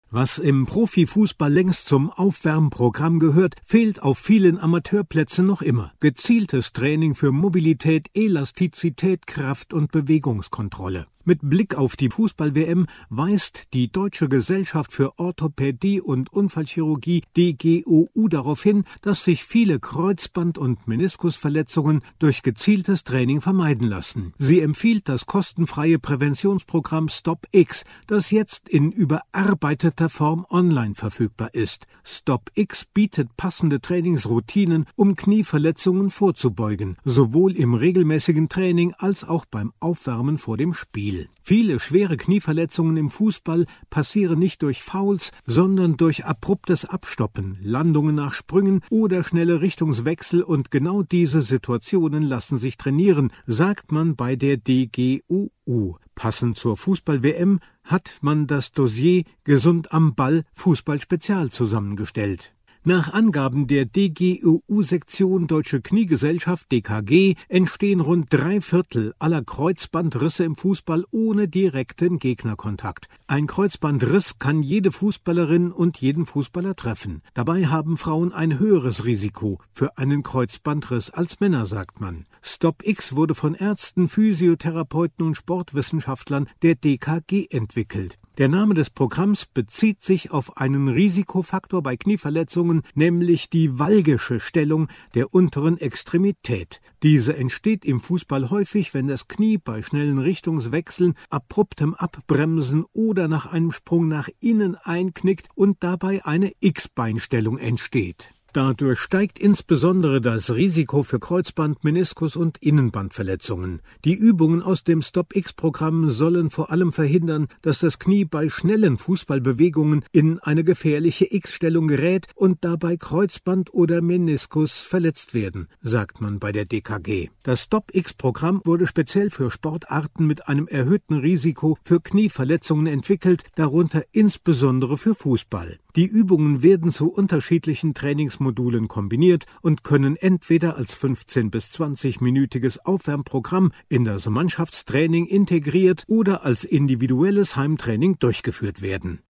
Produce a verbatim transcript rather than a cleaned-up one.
Was im Profifußball längst zum Aufwärmprogramm gehört, fehlt auf vielen Amateurplätzen noch immer. Gezieltes Training für Mobilität, Elastizität, Kraft- und Bewegungskontrolle. Mit Blick auf die Fußball-W M weist die Deutsche Gesellschaft für Orthopädie und Unfallchirurgie D G O U darauf hin, dass sich viele Kreuzband- und Meniskusverletzungen durch gezieltes Training vermeiden lassen. Sie empfiehlt das kostenfreie Präventionsprogramm StopX, das jetzt in überarbeiteter Form online verfügbar ist. StopX bietet passende Trainingsroutinen, um Knieverletzungen vorzubeugen, sowohl im regelmäßigen Training als auch beim Aufwärmen vor dem Spiel. Viele schwere Knieverletzungen im Fußball passieren nicht durch Fouls, sondern durch abruptes Abstoppen, Landungen nach Sprüngen oder schnelle Richtungswechsel, und genau diese Situationen lassen sich trainieren, sagt man bei der D G O U. Passend zur Fußball-W M hat man das Dossier Gesund am Ball Fußball-Spezial zusammengestellt. Nach Angaben der D G O U-Sektion Deutsche Kniegesellschaft D K G entstehen rund drei Viertel aller Kreuzbandrisse im Fußball ohne direkten Gegnerkontakt. Ein Kreuzbandriss kann jede Fußballerin und jeden Fußballer treffen. Dabei haben Frauen ein höheres Risiko für einen Kreuzbandriss als Männer, sagt man. StopX wurde von Ärzten, Physiotherapeuten und Sportwissenschaftlern der D K G entwickelt. Der Name des Programms bezieht sich auf einen Risikofaktor bei Knieverletzungen, nämlich die valgische Stellung der unteren Extremität. Diese entsteht im Fußball häufig, wenn das Knie bei schnellen Richtungswechseln, abruptem Abbremsen oder nach einem Sprung nach innen einknickt und dabei eine X-Beinstellung entsteht. Dadurch steigt insbesondere das Risiko für Kreuzband-, Meniskus- und Innenbandverletzungen. Die Übungen aus dem StopX-Programm sollen vor allem verhindern, dass das Knie bei schnellen Fußballbewegungen in eine gefährliche X-Stellung gerät und dabei Kreuzband oder Meniskus verletzt werden, sagt man bei der D K G. Das StopX-Programm wurde speziell für Sportarten mit einem erhöhten Risiko für Knieverletzungen entwickelt, darunter insbesondere für Fußball. Die Übungen werden zu unterschiedlichen Trainingsmodulen kombiniert und können entweder als fünfzehn- bis zwanzig-minütiges Aufwärmprogramm in das Mannschaftstraining integriert oder als individuelles Heimtraining durchgeführt werden.